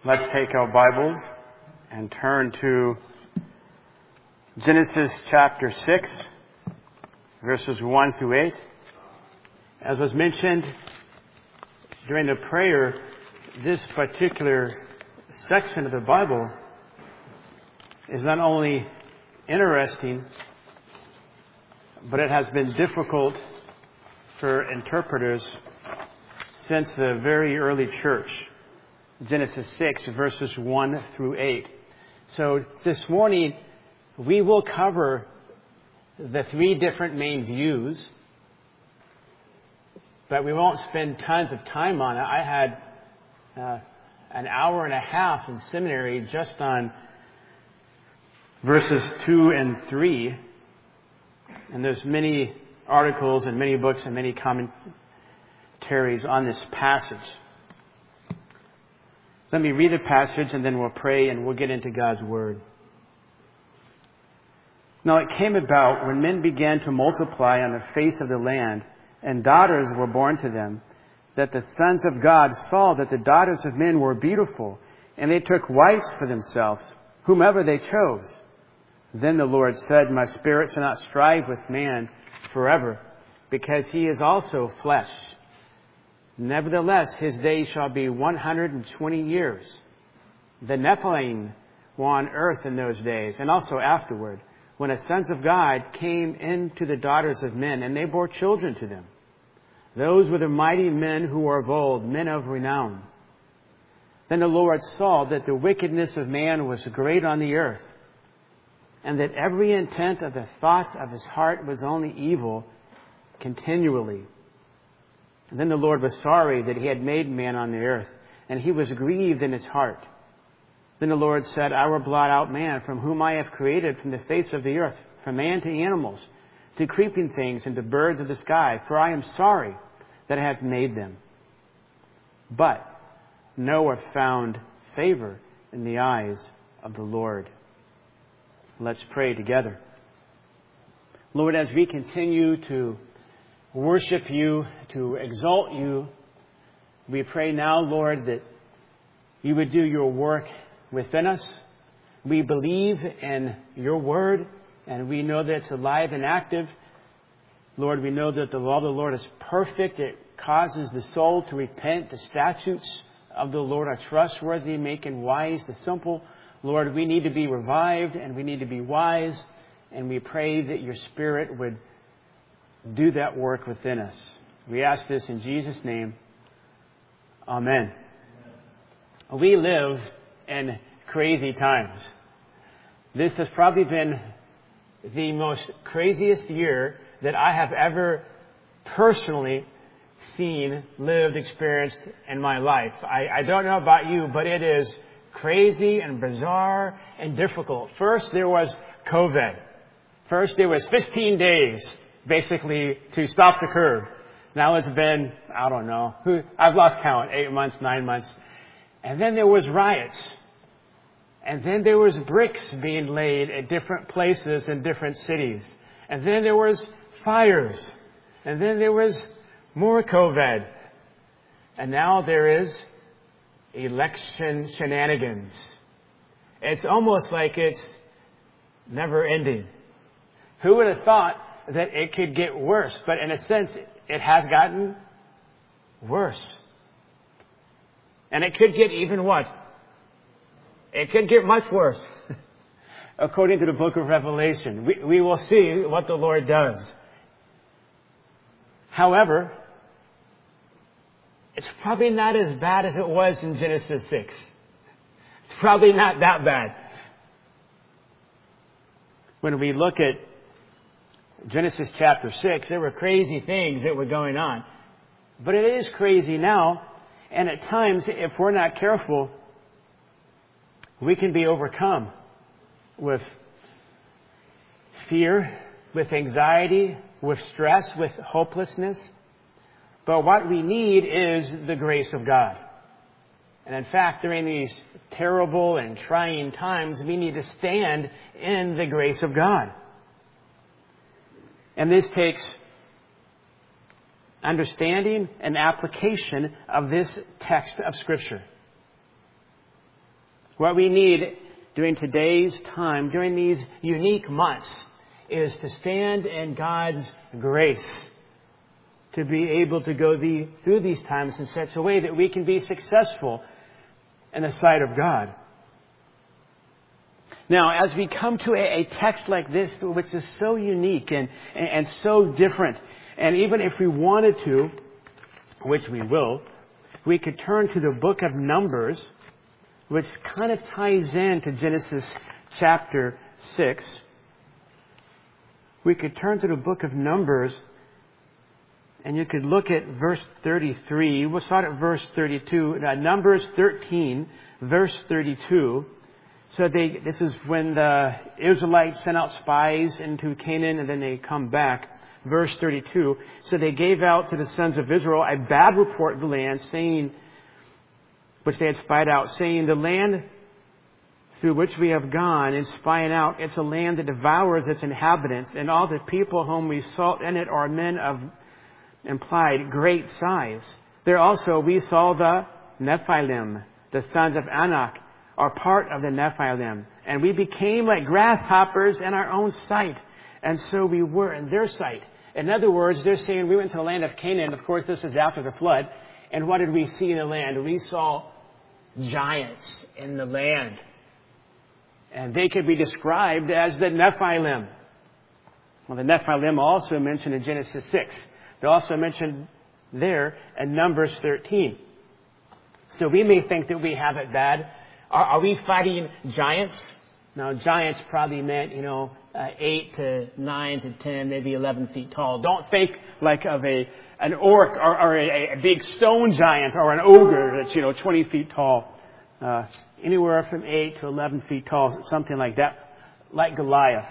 Let's take our Bibles and turn to Genesis chapter 6, verses 1 through 8. As was mentioned during the prayer, this particular section of the Bible is not only interesting, but it has been difficult for interpreters since the very early church. Genesis 6, verses 1 through 8. So this morning, we will cover the three different main views, but we won't spend tons of time on it. I had an hour and a half in seminary just on verses 2 and 3, and there's many articles and many books and many commentaries on this passage. Let me read the passage and then we'll pray and we'll get into God's Word. Now it came about when men began to multiply on the face of the land and daughters were born to them, that the sons of God saw that the daughters of men were beautiful, and they took wives for themselves, whomever they chose. Then the Lord said, My spirit shall not strive with man forever, because he is also flesh. Nevertheless, his days shall be 120 years. The Nephilim were on earth in those days, and also afterward, when the sons of God came into the daughters of men, and they bore children to them. Those were the mighty men who were of old, men of renown. Then the Lord saw that the wickedness of man was great on the earth, and that every intent of the thoughts of his heart was only evil continually. And then the Lord was sorry that he had made man on the earth, and he was grieved in his heart. Then the Lord said, I will blot out man, from whom I have created from the face of the earth, from man to animals, to creeping things, and to birds of the sky, for I am sorry that I have made them. But Noah found favor in the eyes of the Lord. Let's pray together. Lord, as we continue to worship you, to exalt you, we pray now, Lord, that you would do your work within us. We believe in your word, and we know that it's alive and active. Lord, we know that the law of the Lord is perfect. It causes the soul to repent. The statutes of the Lord are trustworthy, making wise the simple. Lord, we need to be revived and we need to be wise, and we pray that your Spirit would do that work within us. We ask this in Jesus' name. Amen. We live in crazy times. This has probably been the most craziest year that I have ever personally seen, lived, experienced in my life. I don't know about you, but it is crazy and bizarre and difficult. First, there was COVID. First, there was 15 days, basically, to stop the curve. Now it's been, I don't know, I've lost count, 8 months, 9 months. And then there was riots. And then there was bricks being laid at different places in different cities. And then there was fires. And then there was more COVID. And now there is election shenanigans. It's almost like it's never ending. Who would have thought that it could get worse? But in a sense, it has gotten worse. And it could get even what? It could get much worse. According to the book of Revelation. We will see what the Lord does. However, it's probably not as bad as it was in Genesis 6. It's probably not that bad. When we look at Genesis chapter 6, there were crazy things that were going on. But it is crazy now, and at times, if we're not careful, we can be overcome with fear, with anxiety, with stress, with hopelessness. But what we need is the grace of God. And in fact, during these terrible and trying times, we need to stand in the grace of God. And this takes understanding and application of this text of Scripture. What we need during today's time, during these unique months, is to stand in God's grace, to be able to go through these times in such a way that we can be successful in the sight of God. Now, as we come to a text like this, which is so unique and so different, and even if we wanted to, which we will, we could turn to the book of Numbers, which kind of ties into Genesis chapter 6. We could turn to the book of Numbers, and you could look at verse 33. We'll start at verse 32. Numbers 13, verse 32. So this is when the Israelites sent out spies into Canaan and then they come back. Verse 32. So they gave out to the sons of Israel a bad report of the land, saying, which they had spied out, saying, the land through which we have gone and spying out, it's a land that devours its inhabitants, and all the people whom we sought in it are men of implied great size. There also we saw the Nephilim, the sons of Anak, are part of the Nephilim. And we became like grasshoppers in our own sight. And so we were in their sight. In other words, they're saying we went to the land of Canaan. Of course, this is after the flood. And what did we see in the land? We saw giants in the land. And they could be described as the Nephilim. Well, the Nephilim are also mentioned in Genesis 6. They're also mentioned there in Numbers 13. So we may think that we have it bad. Are we fighting giants? Now, giants probably meant, 8 to 9 to 10, maybe 11 feet tall. Don't think like of an orc or a big stone giant or an ogre that's, 20 feet tall. Anywhere from 8 to 11 feet tall, something like that, like Goliath.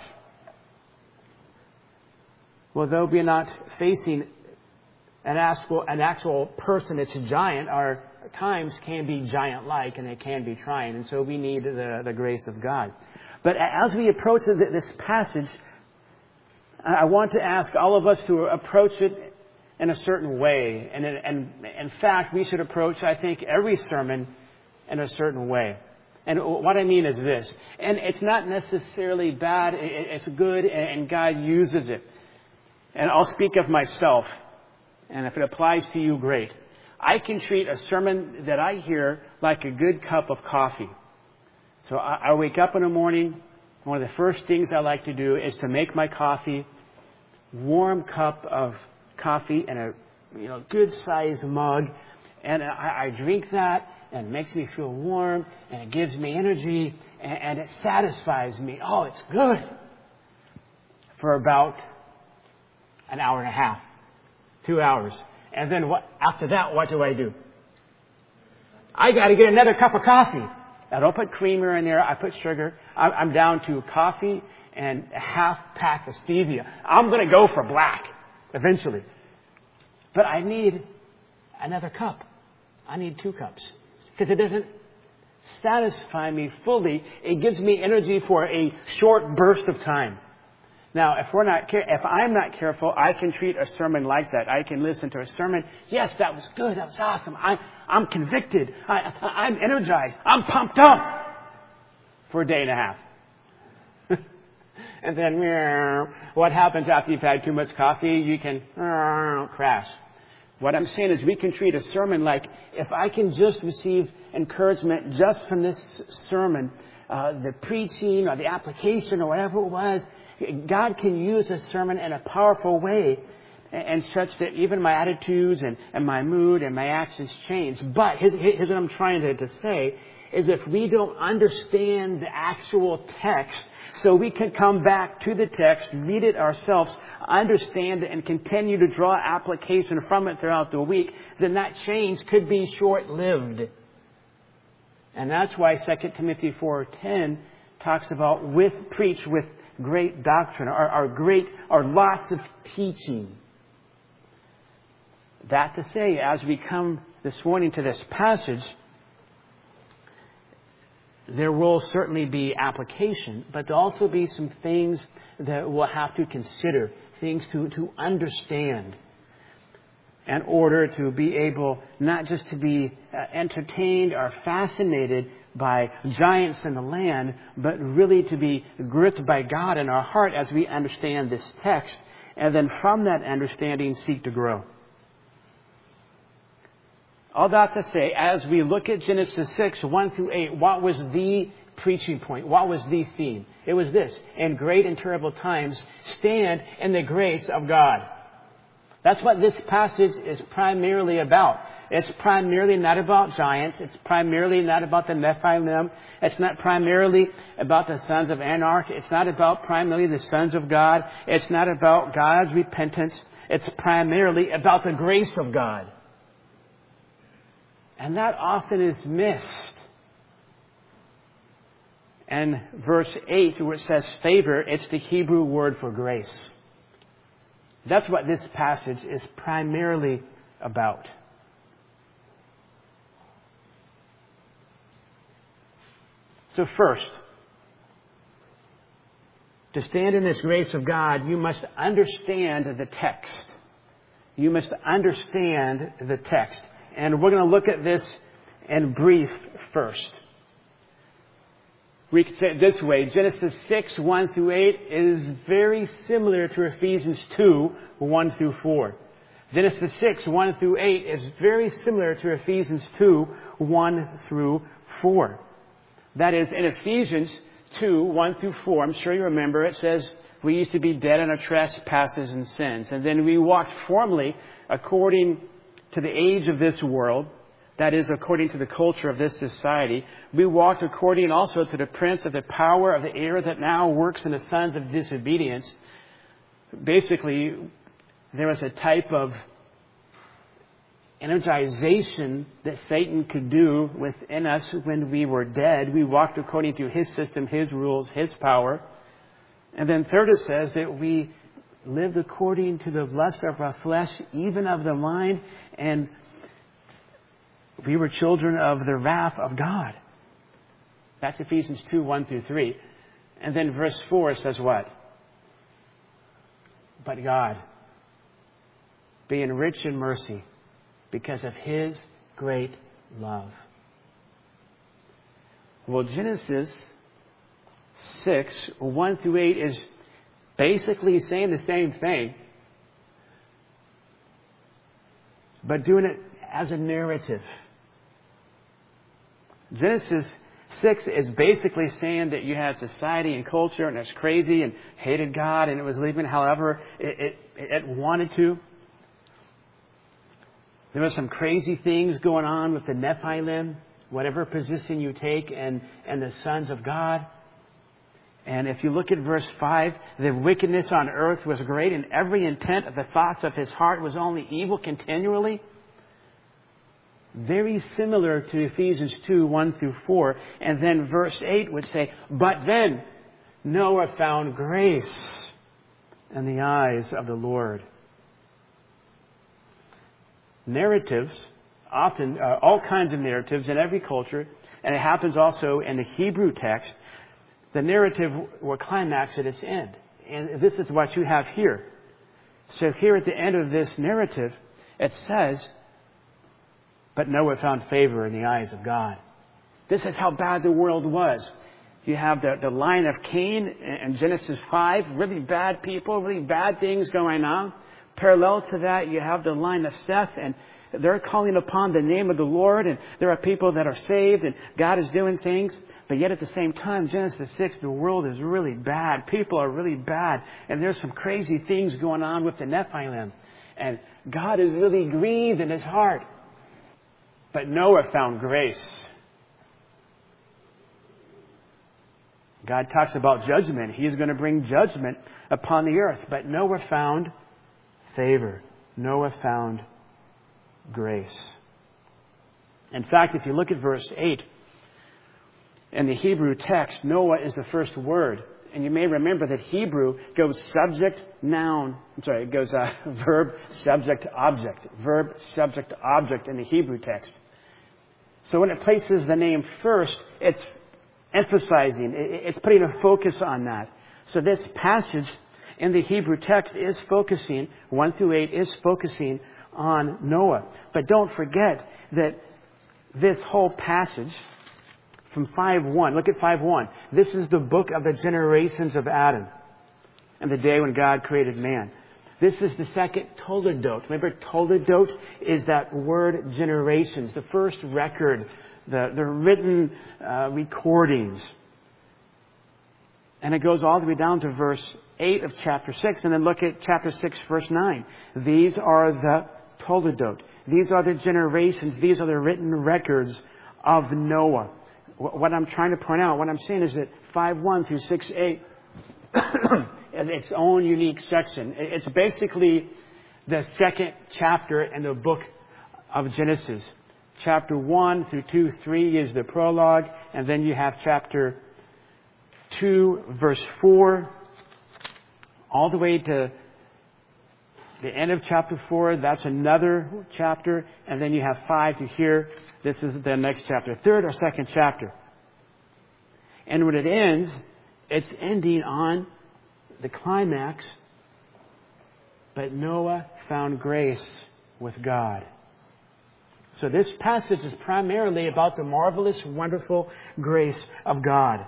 Well, though we're not facing an actual person that's a giant, our times can be giant-like and they can be trying, and so we need the grace of God. But as we approach this passage, I want to ask all of us to approach it in a certain way. And in fact, we should approach, I think, every sermon in a certain way. And what I mean is this, and it's not necessarily bad, it's good, and God uses it. And I'll speak of myself, and if it applies to you, great. I can treat a sermon that I hear like a good cup of coffee. So I wake up in the morning. One of the first things I like to do is to make my coffee, warm cup of coffee in a good sized mug, and I drink that, and it makes me feel warm, and it gives me energy, and it satisfies me. Oh, it's good. For about an hour and a half, 2 hours. And then after that, what do? I got to get another cup of coffee. I don't put creamer in there. I put sugar. I'm down to coffee and a half pack of stevia. I'm going to go for black eventually. But I need another cup. I need 2 cups. Because it doesn't satisfy me fully. It gives me energy for a short burst of time. Now, if I'm not careful, I can treat a sermon like that. I can listen to a sermon. Yes, that was good. That was awesome. I'm convicted. I'm energized. I'm pumped up for a day and a half. And then, what happens after you've had too much coffee? You can crash. What I'm saying is we can treat a sermon like, if I can just receive encouragement just from this sermon, the preaching or the application or whatever it was, God can use a sermon in a powerful way and such that even my attitudes and my mood and my actions change. But here's what I'm trying to say, is if we don't understand the actual text, so we can come back to the text, read it ourselves, understand it, and continue to draw application from it throughout the week, then that change could be short-lived. And that's why 2 Timothy 4:10 talks about preach with great doctrine, or lots of teaching. That to say, as we come this morning to this passage, there will certainly be application, but there'll also be some things that we'll have to consider, things to understand in order to be able not just to be entertained or fascinated, by giants in the land, but really to be gripped by God in our heart as we understand this text, and then from that understanding seek to grow. All that to say, as we look at Genesis 6, 1 through 8, what was the preaching point? What was the theme? It was this: in great and terrible times, stand in the grace of God. That's what this passage is primarily about. It's primarily not about giants. It's primarily not about the Nephilim. It's not primarily about the sons of Anarch. It's not about primarily the sons of God. It's not about God's repentance. It's primarily about the grace of God. And that often is missed. And verse 8, where it says favor, it's the Hebrew word for grace. That's what this passage is primarily about. So first, to stand in this grace of God, you must understand the text. You must understand the text. And we're going to look at this in brief first. We could say it this way: Genesis 6, 1 through 8 is very similar to Ephesians 2, 1 through 4. Genesis 6, 1 through 8 is very similar to Ephesians 2, 1 through 4. That is, in Ephesians 2, 1 through 4, I'm sure you remember, it says, we used to be dead in our trespasses and sins. And then we walked formerly according to the age of this world, that is, according to the culture of this society. We walked according also to the prince of the power of the air that now works in the sons of disobedience. Basically, there was a type of energization that Satan could do within us when we were dead. We walked according to his system, his rules, his power. And then third, it says that we lived according to the lust of our flesh, even of the mind, and we were children of the wrath of God. That's Ephesians 2, 1 through 3. And then verse 4 says what? But God, being rich in mercy, because of His great love. Well, Genesis 6, 1 through 8 is basically saying the same thing, but doing it as a narrative. Genesis 6 is basically saying that you had society and culture and it's crazy and hated God and it was living however it wanted to. There were some crazy things going on with the Nephilim, whatever position you take, and the sons of God. And if you look at verse 5, the wickedness on earth was great, and every intent of the thoughts of his heart was only evil continually. Very similar to Ephesians 2, 1 through 4. And then verse 8 would say, but then Noah found grace in the eyes of the Lord. Narratives, often all kinds of narratives in every culture, and it happens also in the Hebrew text, the narrative will climax at its end. And this is what you have here. So here at the end of this narrative, it says, but Noah found favor in the eyes of God. This is how bad the world was. You have the line of Cain in Genesis 5, really bad people, really bad things going on. Parallel to that, you have the line of Seth, and they're calling upon the name of the Lord, and there are people that are saved, and God is doing things. But yet at the same time, Genesis 6, the world is really bad. People are really bad, and there's some crazy things going on with the Nephilim. And God is really grieved in His heart. But Noah found grace. God talks about judgment. He is going to bring judgment upon the earth. But Noah found favor. Noah found grace. In fact, if you look at verse 8, in the Hebrew text, Noah is the first word. And you may remember that Hebrew goes subject, noun. It goes verb, subject, object. Verb, subject, object in the Hebrew text. So when it places the name first, it's emphasizing, it's putting a focus on that. So this passage in the Hebrew text is focusing, 1 through 8 is focusing on Noah. But don't forget that this whole passage from 5:1. Look at 5:1. This is the book of the generations of Adam and the day when God created man. This is the second Toledot. Remember, Toledot is that word generations, the first record, the written recordings. And it goes all the way down to verse 8 of chapter 6. And then look at chapter 6, verse 9. These are the Toledot. These are the generations. These are the written records of Noah. What I'm trying to point out, what I'm saying is that 5:1 through 6:8 is its own unique section. It's basically the second chapter in the book of Genesis. Chapter 1 through 2:3 is the prologue. And then you have chapter 2, verse 4, all the way to the end of chapter 4. That's another chapter. And then you have 5 to here. This is the next chapter, third or second chapter. And when it ends, it's ending on the climax. But Noah found grace with God. So this passage is primarily about the marvelous, wonderful grace of God.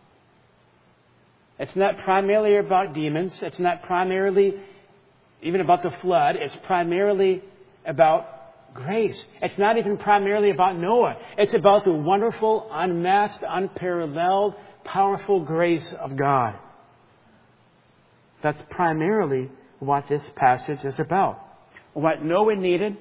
It's not primarily about demons. It's not primarily even about the flood. It's primarily about grace. It's not even primarily about Noah. It's about the wonderful, unmatched, unparalleled, powerful grace of God. That's primarily what this passage is about. What Noah needed,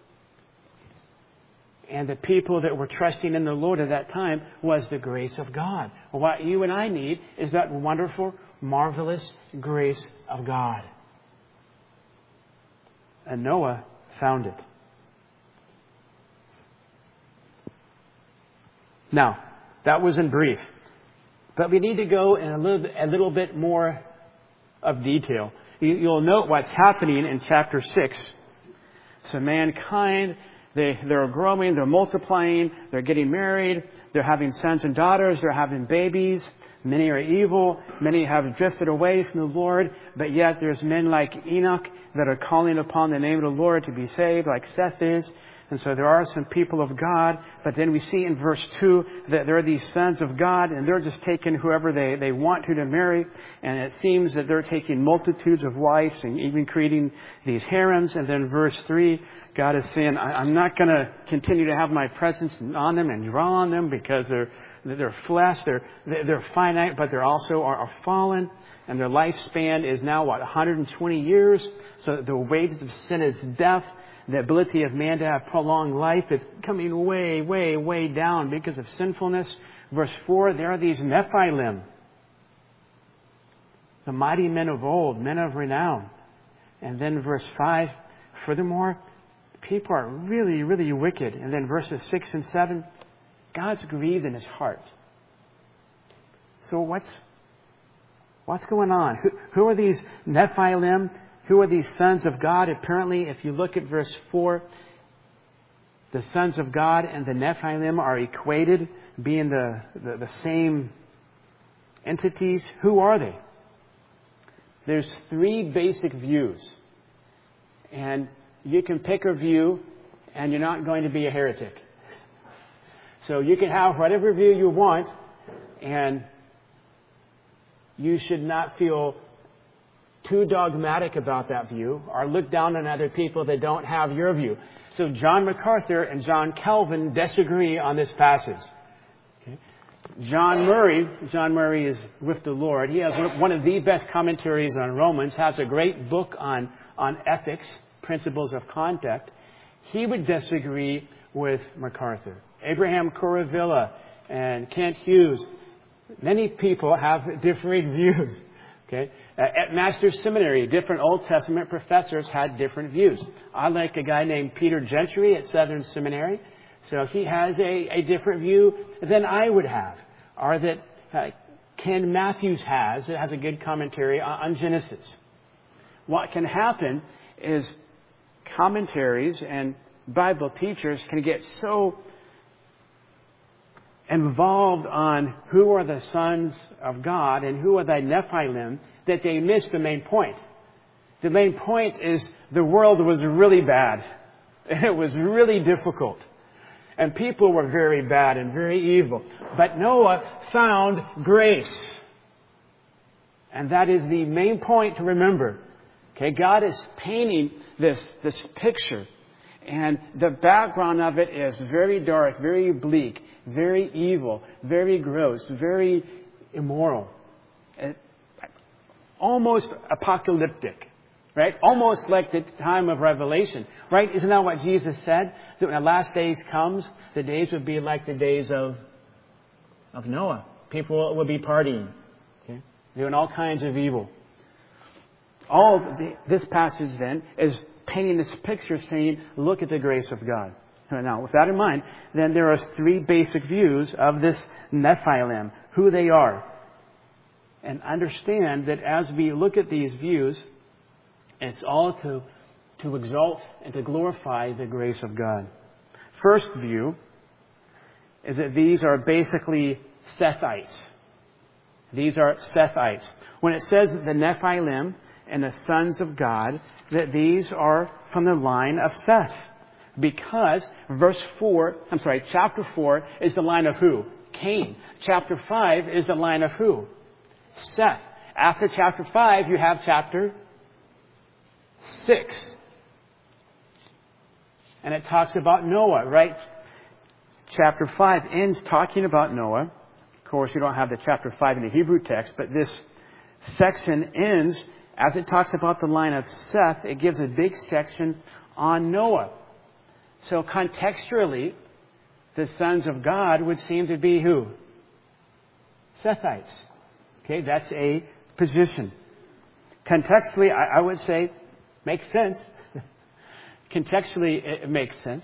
and the people that were trusting in the Lord at that time, was the grace of God. What you and I need is that wonderful, marvelous grace of God. And Noah found it. Now, that was in brief. But we need to go in a little bit more of detail. You'll note what's happening in chapter 6. So mankind, they're growing, they're multiplying, they're getting married, they're having sons and daughters, they're having babies. Many are evil, many have drifted away from the Lord, but yet there's men like Enoch that are calling upon the name of the Lord to be saved, like Seth is. And so there are some people of God, but then we see in verse 2 that there are these sons of God, and they're just taking whoever they want to marry. And it seems that they're taking multitudes of wives and even creating these harems. And then verse 3, God is saying, I'm not going to continue to have my presence on them and draw on them because they're flesh, they're finite, but they're also are fallen. And their lifespan is now, 120 years. So the wages of sin is death. The ability of man to have prolonged life is coming way, way, way down because of sinfulness. Verse 4, there are these Nephilim, the mighty men of old, men of renown. And then verse 5, furthermore, people are really, really wicked. And then verses 6 and 7, God's grieved in his heart. So what's going on? Who are these Nephilim? Who are these sons of God? Apparently, if you look at verse 4, the sons of God and the Nephilim are equated, being the same entities. Who are they? There's 3 basic views. And you can pick a view, and you're not going to be a heretic. So you can have whatever view you want, and you should not feel too dogmatic about that view or look down on other people that don't have your view. So John MacArthur and John Calvin disagree on this passage. Okay. John Murray is with the Lord. He has one of the best commentaries on Romans, has a great book on ethics, principles of conduct. He would disagree with MacArthur. Abraham Kuravilla and Kent Hughes. Many people have differing views. Okay. At Master's Seminary, different Old Testament professors had different views. I like a guy named Peter Gentry at Southern Seminary. So he has a different view than I would have. Or that Ken Matthews has. It has a good commentary on Genesis. What can happen is commentaries and Bible teachers can get so involved on who are the sons of God and who are the Nephilim that they miss the main point. The main point is the world was really bad. It was really difficult. And people were very bad and very evil. But Noah found grace. And that is the main point to remember. Okay, God is painting this picture. And the background of it is very dark, very bleak, very evil, very gross, very immoral. Almost apocalyptic. Right? Almost like the time of Revelation. Right? Isn't that what Jesus said? That when the last days comes, the days would be like the days of Noah. People will be partying. Okay? Doing all kinds of evil. This passage then is painting this picture saying, look at the grace of God. Now, with that in mind, then there are three basic views of this Nephilim, who they are. And understand that as we look at these views, it's all to exalt and to glorify the grace of God. First view is that these are basically Sethites. These are Sethites. When it says the Nephilim and the sons of God, that these are from the line of Seth. Because chapter 4 is the line of who? Cain. Chapter 5 is the line of who? Seth. After chapter 5, you have chapter 6. And it talks about Noah, right? Chapter 5 ends talking about Noah. Of course, you don't have the chapter 5 in the Hebrew text, but this section ends as it talks about the line of Seth. It gives a big section on Noah. So contextually, the sons of God would seem to be who? Sethites. Okay, that's a position. Contextually, I would say, makes sense. Contextually, it makes sense.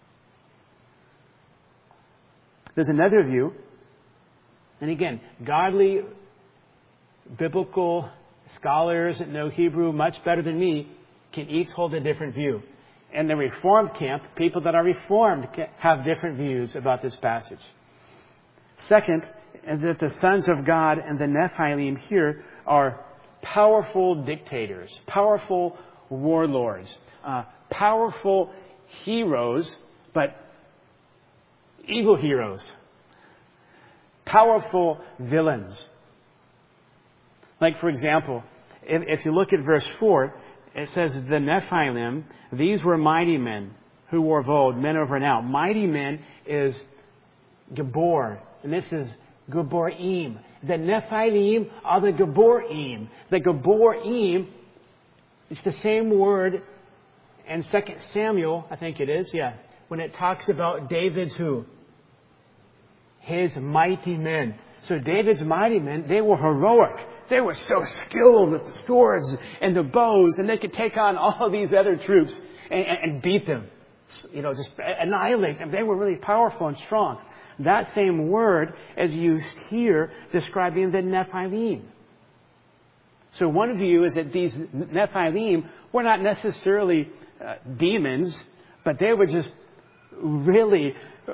There's another view. And again, godly, biblical scholars that know Hebrew much better than me can each hold a different view. In the Reformed camp, people that are Reformed have different views about this passage. Second, is that the sons of God and the Nephilim here are powerful dictators, powerful warlords, powerful heroes, but evil heroes, powerful villains. Like, for example, if you look at verse 4, it says, the Nephilim, these were mighty men who were of old, men of renown. Mighty men is Gabor, and this is Gaborim. The Nephilim are the Gaborim. The Gaborim is the same word in 2 Samuel, I think it is, when it talks about David's who? His mighty men. So David's mighty men, they were heroic. They were so skilled with the swords and the bows, and they could take on all these other troops and beat them. Just annihilate them. They were really powerful and strong. That same word is used here describing the Nephilim. So one view is that these Nephilim were not necessarily demons, but they were just really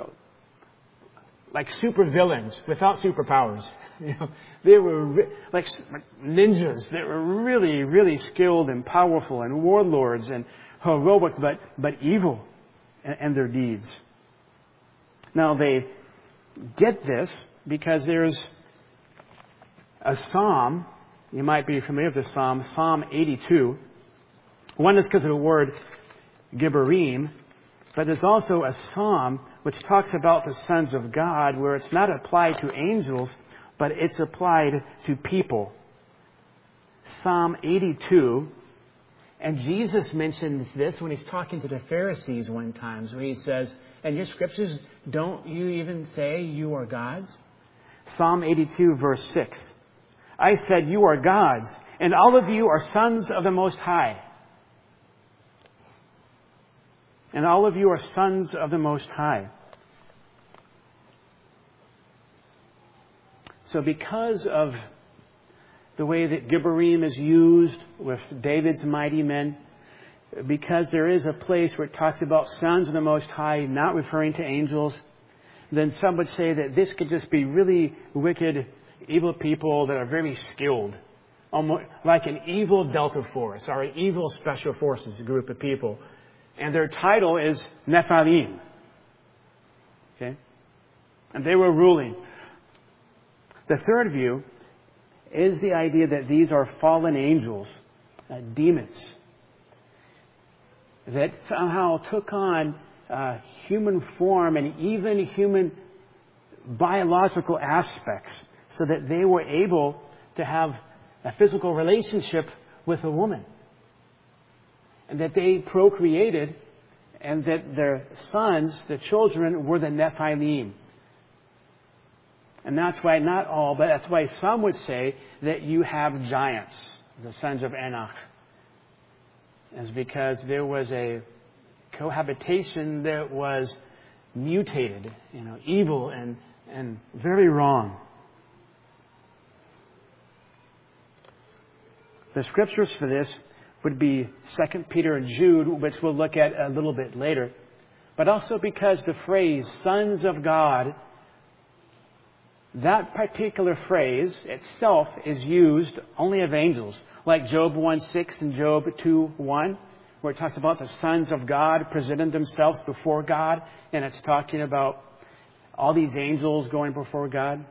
like super villains without superpowers. They were like ninjas. They were really, really skilled and powerful and warlords and heroic, but evil in their deeds. Now they get this because there's a psalm. You might be familiar with this psalm, Psalm 82. One is because of the word Gibborim, but there's also a psalm which talks about the sons of God where it's not applied to angels, but it's applied to people. Psalm 82. And Jesus mentions this when he's talking to the Pharisees one time, where he says, in your scriptures, don't you even say you are gods? Psalm 82, verse 6. I said, you are gods, and all of you are sons of the Most High. And all of you are sons of the Most High. So because of the way that Gibborim is used with David's mighty men, because there is a place where it talks about sons of the Most High, not referring to angels, then some would say that this could just be really wicked, evil people that are very skilled. Almost like an evil Delta Force or an evil Special Forces group of people. And their title is Nephilim. Okay? And they were ruling. The third view is the idea that these are fallen angels, demons, that somehow took on human form and even human biological aspects so that they were able to have a physical relationship with a woman. And that they procreated and that their sons, the children, were the Nephilim. And that's why not all, but that's why some would say that you have giants, the sons of Enoch. It's because there was a cohabitation that was mutated, evil and very wrong. The scriptures for this would be 2 Peter and Jude, which we'll look at a little bit later. But also because the phrase, sons of God, that particular phrase itself is used only of angels, like Job 1:6 and Job 2:1, where it talks about the sons of God presenting themselves before God, and it's talking about all these angels going before God.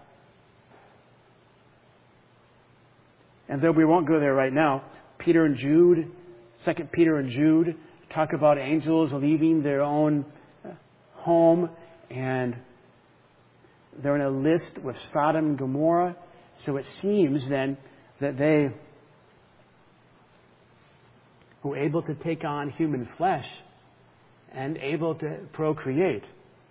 And though we won't go there right now, 2 Peter and Jude talk about angels leaving their own home, and they're in a list with Sodom and Gomorrah. So it seems then that they were able to take on human flesh and able to procreate.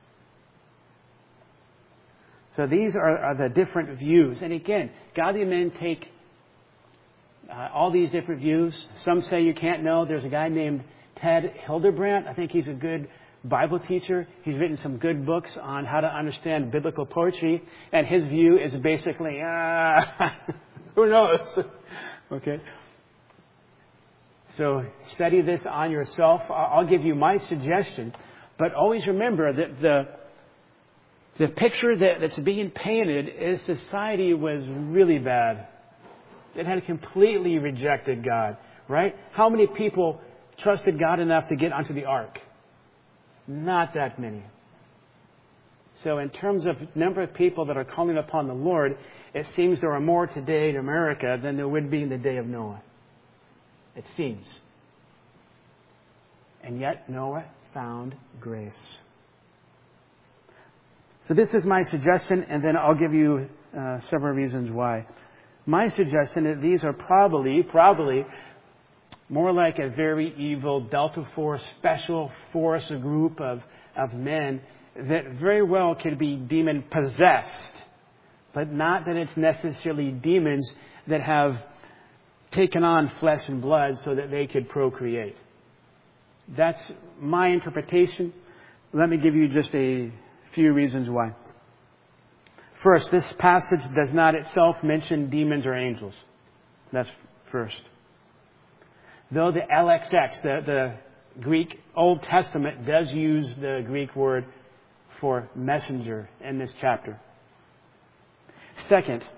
So these are the different views. And again, godly men take all these different views. Some say you can't know. There's a guy named Ted Hildebrandt. I think he's a good Bible teacher. He's written some good books on how to understand biblical poetry. And his view is basically, who knows? Okay. So study this on yourself. I'll give you my suggestion. But always remember that the picture that's being painted is society was really bad. It had completely rejected God, right? How many people trusted God enough to get onto the ark? Not that many. So in terms of number of people that are calling upon the Lord, it seems there are more today in America than there would be in the day of Noah. It seems. And yet Noah found grace. So this is my suggestion, and then I'll give you several reasons why. My suggestion is these are probably more like a very evil Delta Force special force group of men that very well could be demon possessed, but not that it's necessarily demons that have taken on flesh and blood so that they could procreate. That's my interpretation. Let me give you just a few reasons why. First, this passage does not itself mention demons or angels. That's first. Though the LXX, the Greek Old Testament, does use the Greek word for messenger in this chapter. Second,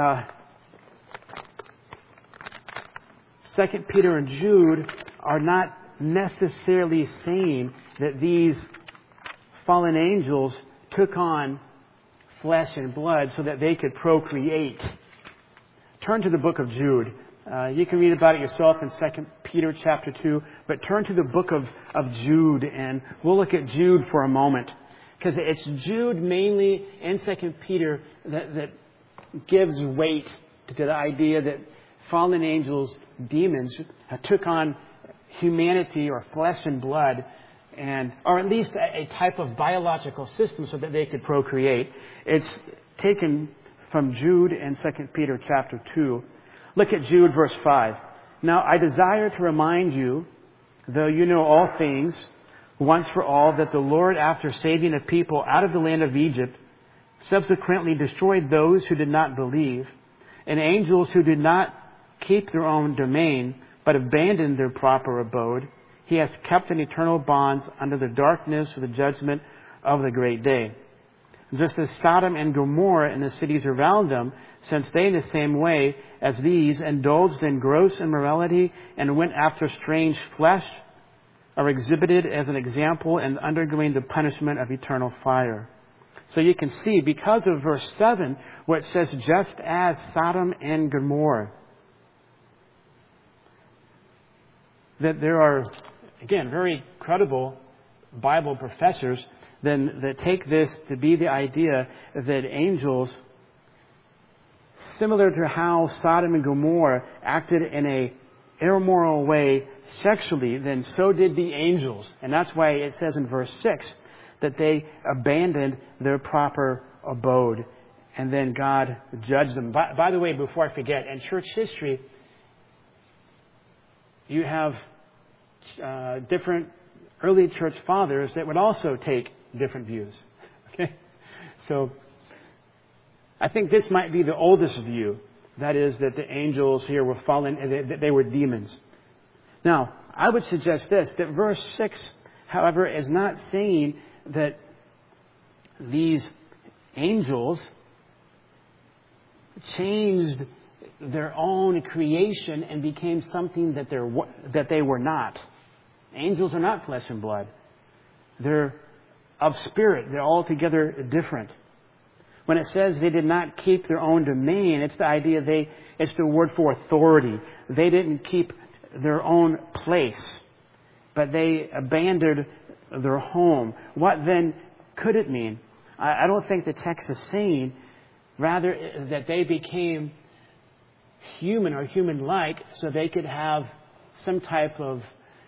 2 Peter and Jude are not necessarily saying that these fallen angels took on flesh and blood so that they could procreate. Turn to the book of Jude. You can read about it yourself in 2 Peter chapter 2, but turn to the book of Jude, and we'll look at Jude for a moment. Because it's Jude mainly in 2 Peter that gives weight to the idea that fallen angels, demons, took on humanity or flesh and blood, or at least a type of biological system so that they could procreate. It's taken from Jude in 2 Peter chapter 2. Look at Jude verse 5. Now I desire to remind you, though you know all things, once for all, that the Lord, after saving a people out of the land of Egypt, subsequently destroyed those who did not believe, and angels who did not keep their own domain, but abandoned their proper abode. He has kept in eternal bonds under the darkness of the judgment of the great day. Just as Sodom and Gomorrah and the cities around them, since they in the same way as these indulged in gross immorality and went after strange flesh, are exhibited as an example and undergoing the punishment of eternal fire. So you can see, because of verse 7, where it says, just as Sodom and Gomorrah, that there are, again, very credible Bible professors that take this to be the idea that angels, similar to how Sodom and Gomorrah acted in a immoral way sexually, then so did the angels. And that's why it says in verse 6 that they abandoned their proper abode. And then God judged them. By the way, before I forget, in church history, you have different early church fathers that would also take different views. Okay? So I think this might be the oldest view. That is, that the angels here were fallen and that they were demons. Now, I would suggest this, that verse 6, however, is not saying that these angels changed their own creation and became something that they were not. Angels are not flesh and blood. They're of spirit. They're altogether different. When it says they did not keep their own domain, it's the idea it's the word for authority. They didn't keep their own place, but they abandoned their home. What then could it mean? I don't think the text is saying, rather, that they became human or human-like so they could have some type of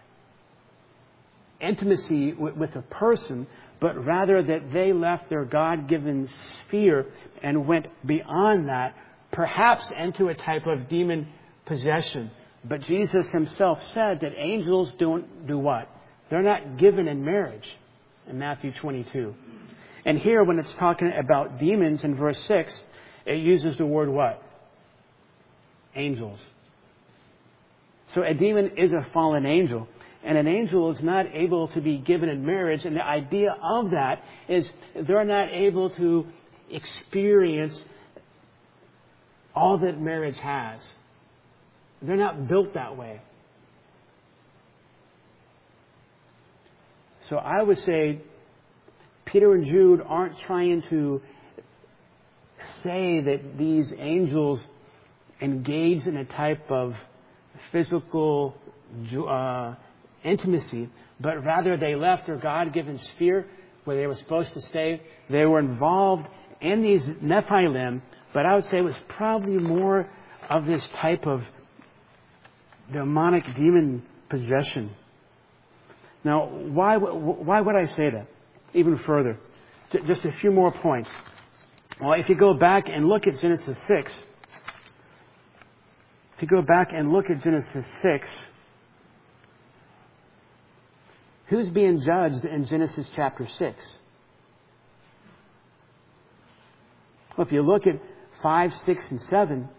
intimacy with a person, but rather that they left their God-given sphere and went beyond that, perhaps into a type of demon possession. But Jesus himself said that angels don't do what? They're not given in marriage in Matthew 22. And here, when it's talking about demons in verse 6, it uses the word what? Angels. So a demon is a fallen angel. And an angel is not able to be given in marriage. And the idea of that is they're not able to experience all that marriage has. They're not built that way. So I would say Peter and Jude aren't trying to say that these angels engage in a type of physical intimacy, but rather they left their God-given sphere where they were supposed to stay. They were involved in these Nephilim, but I would say it was probably more of this type of demonic demon possession. Now, why would I say that? Even further. Just a few more points. Well, if you go back and look at Genesis 6, who's being judged in Genesis chapter 6? Well, if you look at 5, 6, and 7,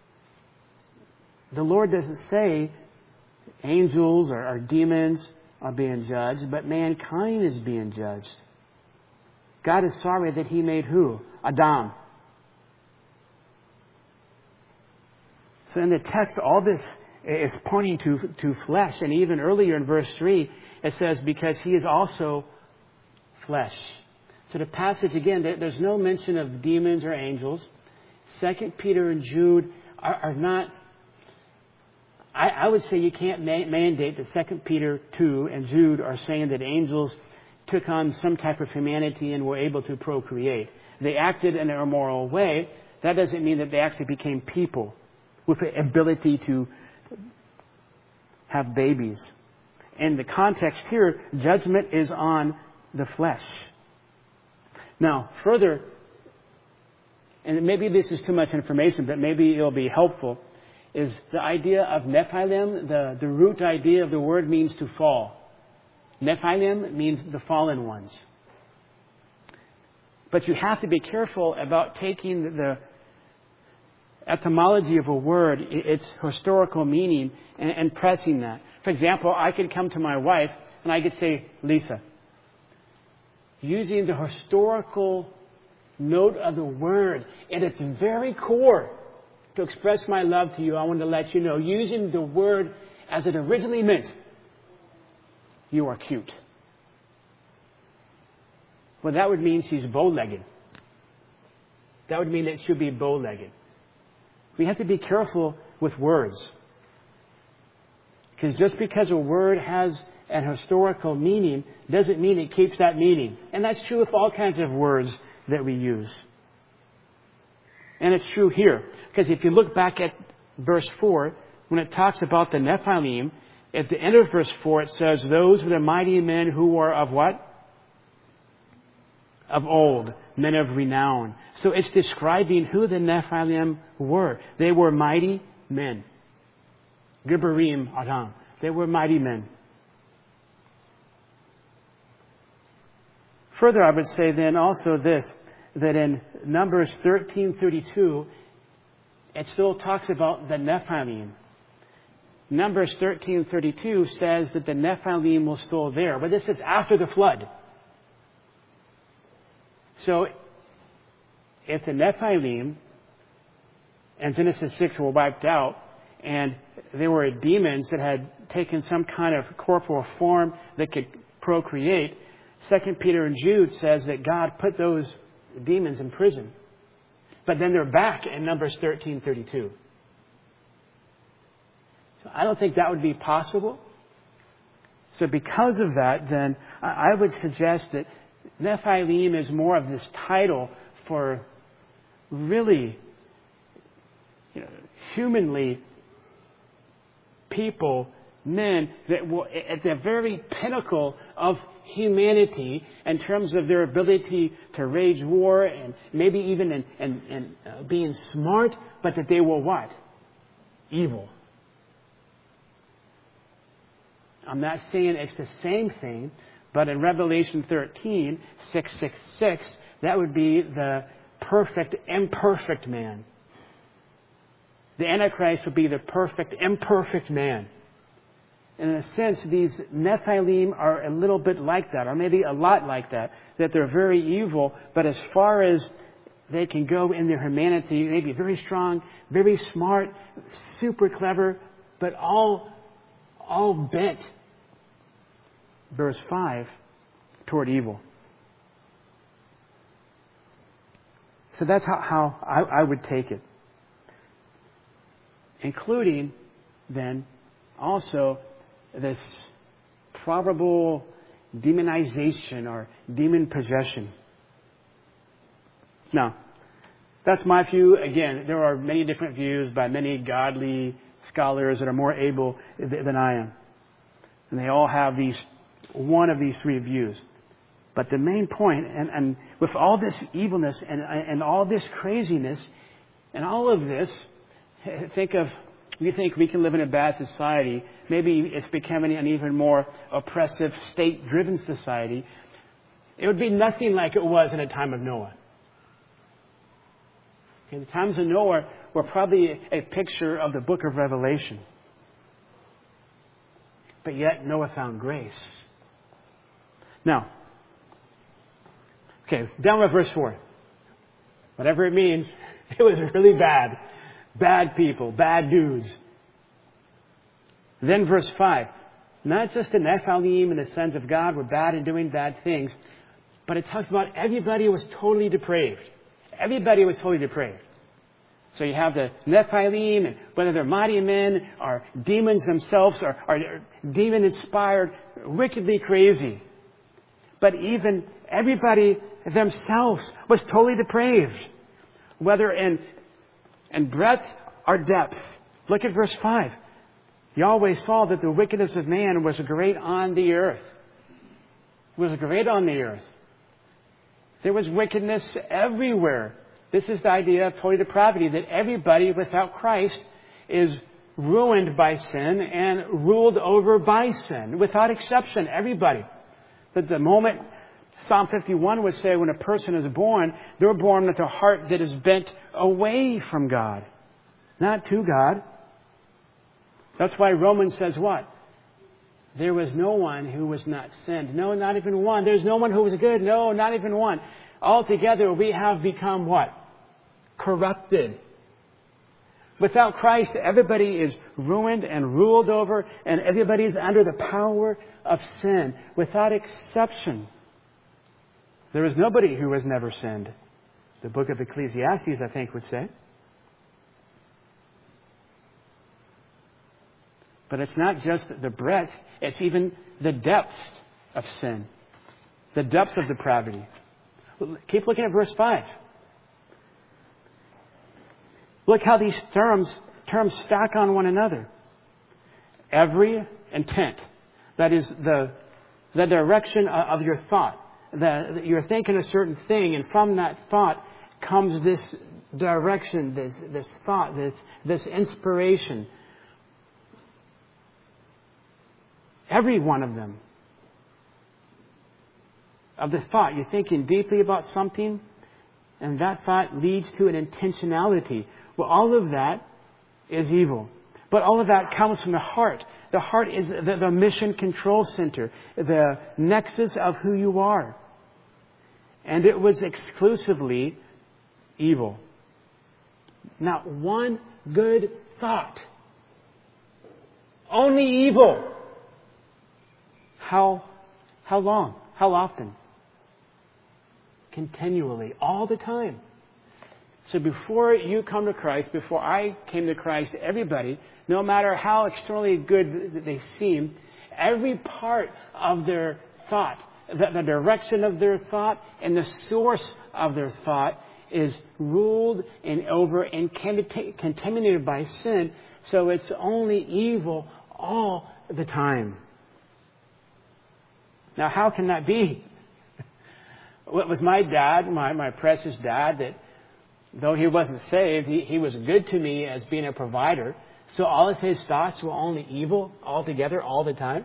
the Lord doesn't say angels or demons are being judged, but mankind is being judged. God is sorry that He made who? Adam. So in the text, all this is pointing to flesh. And even earlier in verse 3, it says, because He is also flesh. So the passage, again, there's no mention of demons or angels. 2 Peter and Jude are not... I would say you can't mandate that 2 Peter 2 and Jude are saying that angels took on some type of humanity and were able to procreate. They acted in an immoral way. That doesn't mean that they actually became people with the ability to have babies. In the context here, judgment is on the flesh. Now, further, and maybe this is too much information, but maybe it'll be helpful, is the idea of Nephilim. The root idea of the word means to fall. Nephilim means the fallen ones. But you have to be careful about taking the etymology of a word, its historical meaning, and pressing that. For example, I could come to my wife and I could say, Lisa, using the historical note of the word at its very core, to express my love to you, I want to let you know, using the word as it originally meant, you are cute. Well, that would mean she's bow-legged. That would mean that she'll be bow-legged. We have to be careful with words. Because just because a word has an historical meaning doesn't mean it keeps that meaning. And that's true with all kinds of words that we use. And it's true here. Because if you look back at verse 4, when it talks about the Nephilim, at the end of verse 4 it says, those were the mighty men who were of what? Of old, men of renown. So it's describing who the Nephilim were. They were mighty men. Gibberim Adam. They were mighty men. Further, I would say then also this, that in Numbers 13:32, it still talks about the Nephilim. Numbers 13:32 says that the Nephilim were still there. But this is after the flood. So, if the Nephilim and Genesis 6 were wiped out, and there were demons that had taken some kind of corporal form that could procreate, 2 Peter and Jude says that God put those demons in prison. But then they're back in Numbers 13:32. So I don't think that would be possible. So because of that, then I would suggest that Nephilim is more of this title for really, humanly people, men that were at the very pinnacle of humanity in terms of their ability to wage war and maybe even in being smart, but that they were what? Evil. I'm not saying it's the same thing, but in Revelation 13:666, that would be the perfect, imperfect man. The Antichrist would be the perfect, imperfect man. And in a sense, these Nephilim are a little bit like that, or maybe a lot like that they're very evil, but as far as they can go in their humanity, maybe very strong, very smart, super clever, but all bent, verse 5, toward evil. So that's how I would take it. Including, then, also this probable demonization or demon possession. Now, that's my view. Again, there are many different views by many godly scholars that are more able than I am. And they all have one of these three views. But the main point, and with all this evilness and all this craziness and all of this, we think we can live in a bad society. Maybe it's becoming an even more oppressive, state-driven society. It would be nothing like it was in the time of Noah. Okay, the times of Noah were probably a picture of the book of Revelation. But yet Noah found grace. Now, okay, down with verse 4. Whatever it means, it was really bad. Bad people, bad dudes. Then verse 5. Not just the Nephilim and the sons of God were bad and doing bad things, but it talks about everybody was totally depraved. Everybody was totally depraved. So you have the Nephilim, and whether they're mighty men or demons themselves or demon-inspired, wickedly crazy. But even everybody themselves was totally depraved. Whether in breadth or depth. Look at verse 5. Yahweh saw that the wickedness of man was great on the earth. It was great on the earth. There was wickedness everywhere. This is the idea of total depravity, that everybody without Christ is ruined by sin and ruled over by sin. Without exception, everybody. That the moment Psalm 51 would say when a person is born, they're born with a heart that is bent away from God, not to God. That's why Romans says what? There was no one who was not sinned. No, not even one. There's no one who was good. No, not even one. Altogether, we have become what? Corrupted. Without Christ, everybody is ruined and ruled over, and everybody is under the power of sin, without exception. There is nobody who has never sinned. The book of Ecclesiastes, I think, would say. But it's not just the breadth, it's even the depth of sin. The depths of depravity. Keep looking at verse 5. Look how these terms stack on one another. Every intent. That is the direction of your thought. You're thinking a certain thing, and from that thought comes this direction, this thought, this inspiration. Every one of them. Of the thought, you're thinking deeply about something, and that thought leads to an intentionality. Well, all of that is evil. But all of that comes from the heart. The heart is the mission control center, the nexus of who you are. And it was exclusively evil. Not one good thought. Only evil. How long? How often? Continually. All the time. So before you come to Christ, before I came to Christ, everybody, no matter how externally good they seem, every part of their thought, the direction of their thought and the source of their thought is ruled and over and contaminated by sin. So it's only evil all the time. Now, how can that be? It was my dad, my precious dad, that though he wasn't saved, he was good to me as being a provider. So all of his thoughts were only evil altogether, all the time?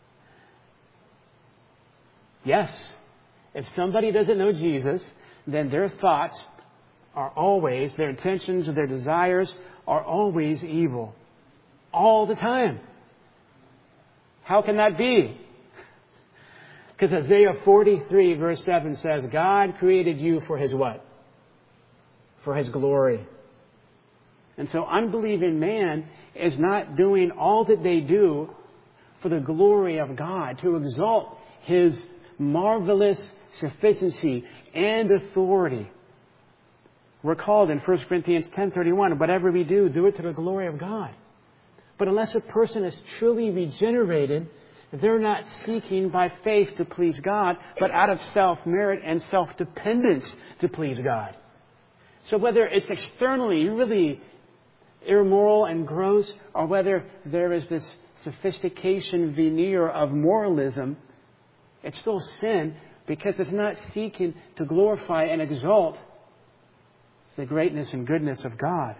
Yes. If somebody doesn't know Jesus, then their thoughts are always, their intentions, their desires are always evil. All the time. How can that be? Because Isaiah 43 verse 7 says, God created you for His what? For His glory. And so unbelieving man is not doing all that they do for the glory of God, to exalt His marvelous sufficiency and authority. We're called in 1 Corinthians 10:31, whatever we do, do it to the glory of God. But unless a person is truly regenerated, they're not seeking by faith to please God, but out of self-merit and self-dependence to please God. So whether it's externally really immoral and gross, or whether there is this sophistication veneer of moralism, it's still sin because it's not seeking to glorify and exalt the greatness and goodness of God.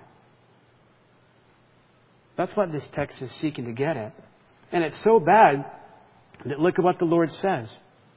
That's what this text is seeking to get at. And it's so bad that look at what the Lord says.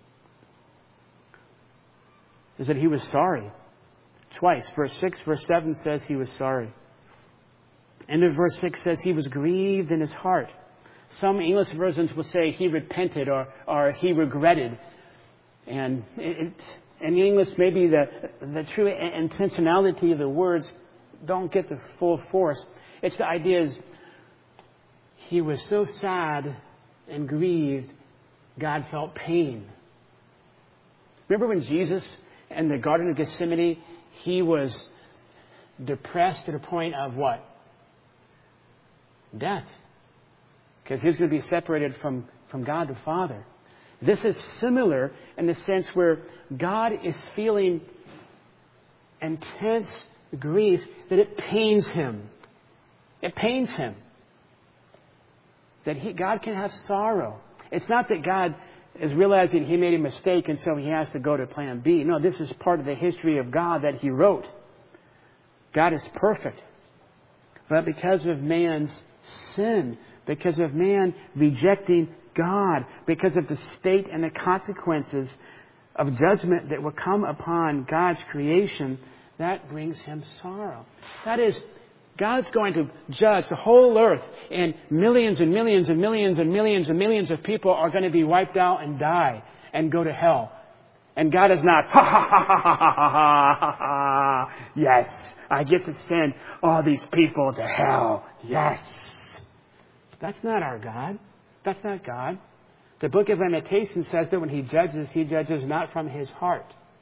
Is that He was sorry. Twice. Verse 6, verse 7 says He was sorry. And in verse 6 says He was grieved in His heart. Some English versions will say He repented or He regretted. And in English, maybe the true intentionality of the words don't get the full force. It's the idea is He was so sad and grieved, God felt pain. Remember when Jesus in the Garden of Gethsemane, He was depressed to the point of what? Death. Because He was going to be separated from God the Father. This is similar in the sense where God is feeling intense grief that it pains Him. It pains Him. That God can have sorrow. It's not that God is realizing He made a mistake and so He has to go to plan B. No, this is part of the history of God that He wrote. God is perfect. But because of man's sin, because of man rejecting God, because of the state and the consequences of judgment that will come upon God's creation, that brings Him sorrow. That is, God's going to judge the whole earth, and millions and millions and millions and millions and millions of people are going to be wiped out and die and go to hell. And God is not, ha ha ha ha ha ha ha ha, yes, I get to send all these people to hell. Yes. That's not our God. That's not God. The book of Lamentations says that when He judges not from His heart.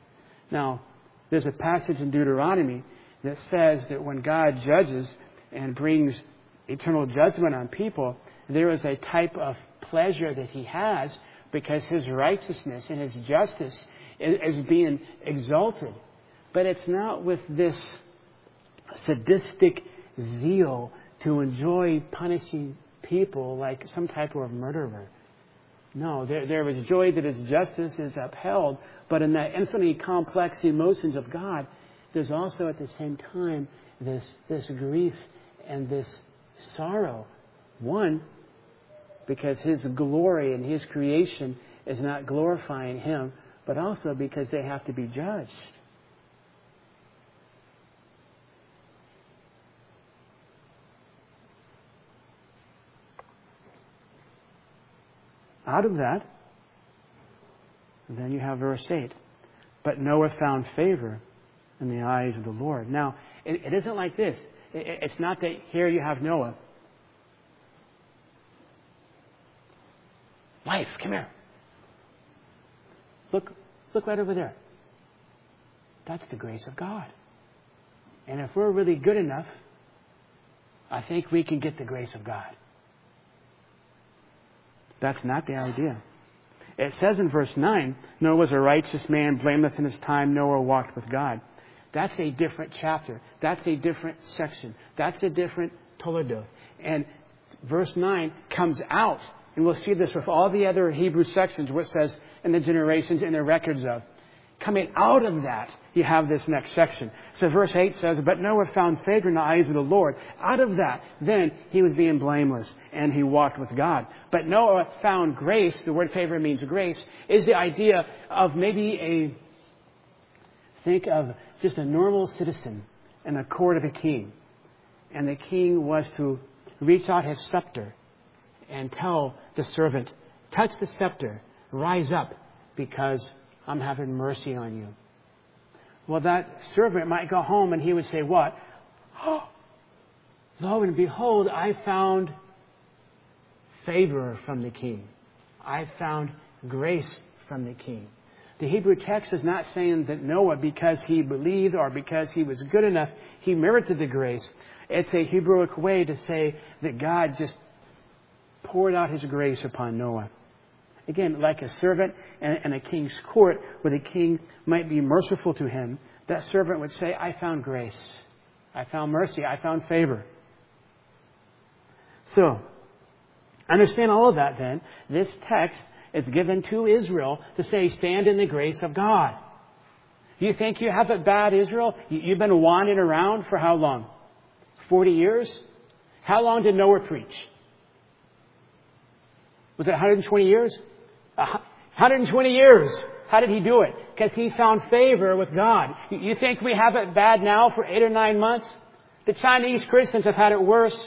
Now, there's a passage in Deuteronomy that says that when God judges and brings eternal judgment on people, there is a type of pleasure that He has because His righteousness and His justice is being exalted. But it's not with this sadistic zeal to enjoy punishing people like some type of murderer. No, there is joy that His justice is upheld, but in that infinitely complex emotions of God, there's also at the same time this grief and this sorrow. One, because His glory and His creation is not glorifying Him, but also because they have to be judged. Out of that, then you have verse 8. But Noah found favor in the eyes of the Lord. Now, it isn't like this. It's not that here you have Noah. Wife, come here. Look right over there. That's the grace of God. And if we're really good enough, I think we can get the grace of God. That's not the idea. It says in verse 9, Noah was a righteous man, blameless in his time. Noah walked with God. That's a different chapter. That's a different section. That's a different Toledo. And verse 9 comes out, and we'll see this with all the other Hebrew sections, where it says, in the generations, in the records of. Coming out of that, you have this next section. So verse 8 says, but Noah found favor in the eyes of the Lord. Out of that, then he was being blameless, and he walked with God. But Noah found grace. The word favor means grace. Is the idea of maybe think of just a normal citizen in the court of a king. And the king was to reach out his scepter and tell the servant, touch the scepter, rise up, because I'm having mercy on you. Well, that servant might go home and he would say, what? Oh, lo and behold, I found favor from the king. I found grace from the king. The Hebrew text is not saying that Noah, because he believed or because he was good enough, he merited the grace. It's a Hebrewic way to say that God just poured out His grace upon Noah. Again, like a servant in a king's court, where the king might be merciful to him, that servant would say, I found grace. I found mercy. I found favor. So, understand all of that then. This text is given to Israel to say, stand in the grace of God. You think you have it bad, Israel? You've been wandering around for how long? 40 years? How long did Noah preach? Was it 120 years? 120 years. How did he do it? Because he found favor with God. You think we have it bad now for 8 or 9 months? The Chinese Christians have had it worse.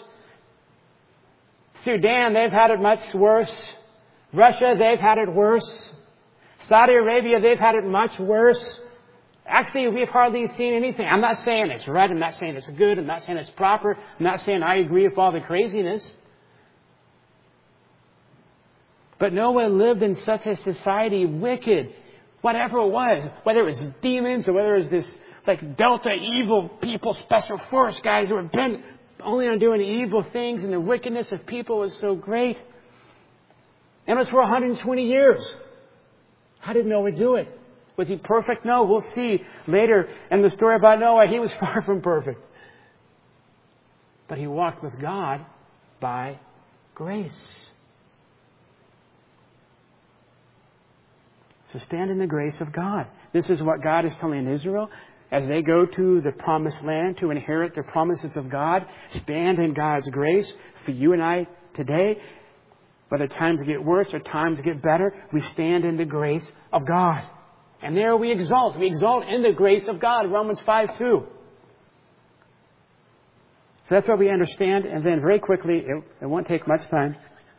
Sudan, they've had it much worse. Russia, they've had it worse. Saudi Arabia, they've had it much worse. Actually, we've hardly seen anything. I'm not saying it's right. I'm not saying it's good. I'm not saying it's proper. I'm not saying I agree with all the craziness. But Noah lived in such a society, wicked, whatever it was, whether it was demons or whether it was this like Delta evil people, special force guys who were bent only on doing evil things, and the wickedness of people was so great. And it was for 120 years. How did Noah do it? Was he perfect? No, we'll see later in the story about Noah, he was far from perfect. But he walked with God by grace. So stand in the grace of God. This is what God is telling Israel as they go to the promised land to inherit the promises of God. Stand in God's grace. For you and I today, whether times get worse or times get better, we stand in the grace of God. And there we exalt. We exalt in the grace of God. Romans 5:2. So that's what we understand. And then very quickly, it won't take much time.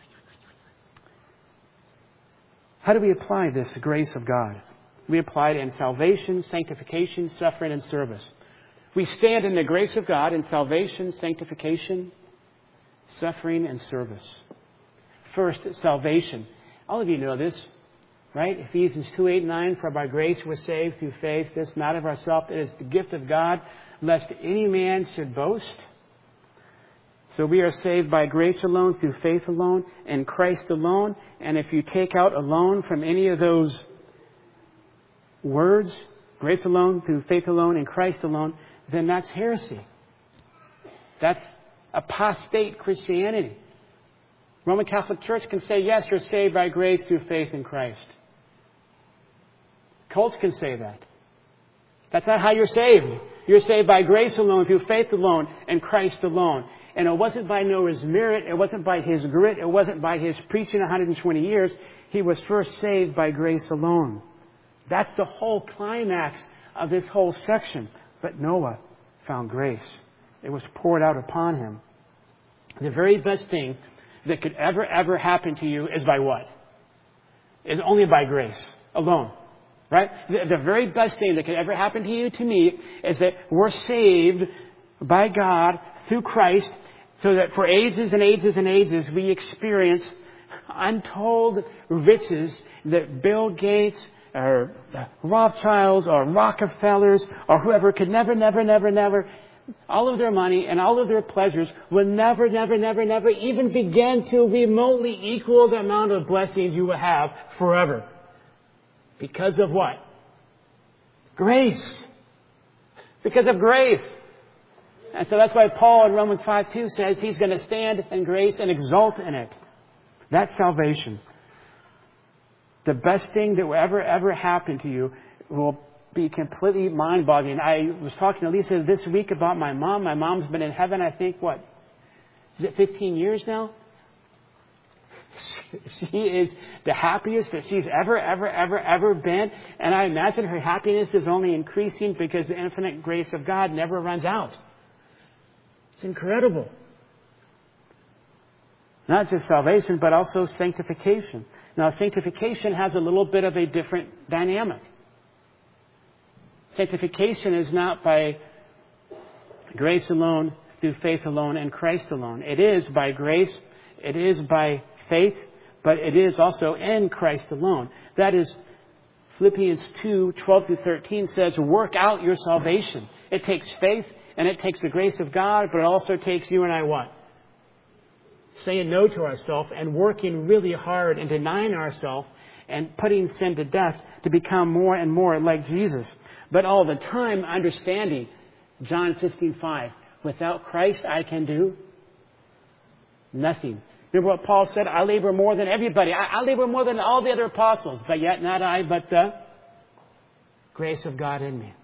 How do we apply this grace of God? We apply it in salvation, sanctification, suffering, and service. We stand in the grace of God in salvation, sanctification, suffering, and service. First, salvation. All of you know this. Right? Ephesians 2:8-9, for by grace we're saved through faith, this not of ourselves, it is the gift of God, lest any man should boast. So we are saved by grace alone, through faith alone, in Christ alone. And if you take out alone from any of those words, grace alone, through faith alone, in Christ alone, then that's heresy. That's apostate Christianity. Roman Catholic Church can say, yes, you're saved by grace through faith in Christ. Cults can say that. That's not how you're saved. You're saved by grace alone, through faith alone, and Christ alone. And it wasn't by Noah's merit. It wasn't by his grit. It wasn't by his preaching 120 years. He was first saved by grace alone. That's the whole climax of this whole section. But Noah found grace. It was poured out upon him. The very best thing that could ever happen to you is by what? Is only by grace alone. Right? The very best thing that could ever happen to you, to me, is that we're saved by God through Christ, so that for ages and ages and ages we experience untold riches that Bill Gates or Rothschilds or Rockefellers or whoever could never, all of their money and all of their pleasures will never even begin to remotely equal the amount of blessings you will have forever. Because of what? Grace. Because of grace. And so that's why Paul in Romans 5:2 says he's going to stand in grace and exult in it. That's salvation. The best thing that will ever happen to you will be completely mind-boggling. I was talking to Lisa this week about my mom. My mom's been in heaven, I think, is it 15 years now? She is the happiest that she's ever been. And I imagine her happiness is only increasing because the infinite grace of God never runs out. It's incredible. Not just salvation, but also sanctification. Now, sanctification has a little bit of a different dynamic. Sanctification is not by grace alone, through faith alone, and Christ alone. It is by grace, it is by faith, but it is also in Christ alone. That is, Philippians 2:12-13 says, work out your salvation. It takes faith and it takes the grace of God, but it also takes you and I what? Saying no to ourselves and working really hard and denying ourselves and putting sin to death to become more and more like Jesus. But all the time understanding John 15:5, without Christ I can do nothing. Remember what Paul said? I labor more than everybody. I labor more than all the other apostles. But yet not I, but the grace of God in me.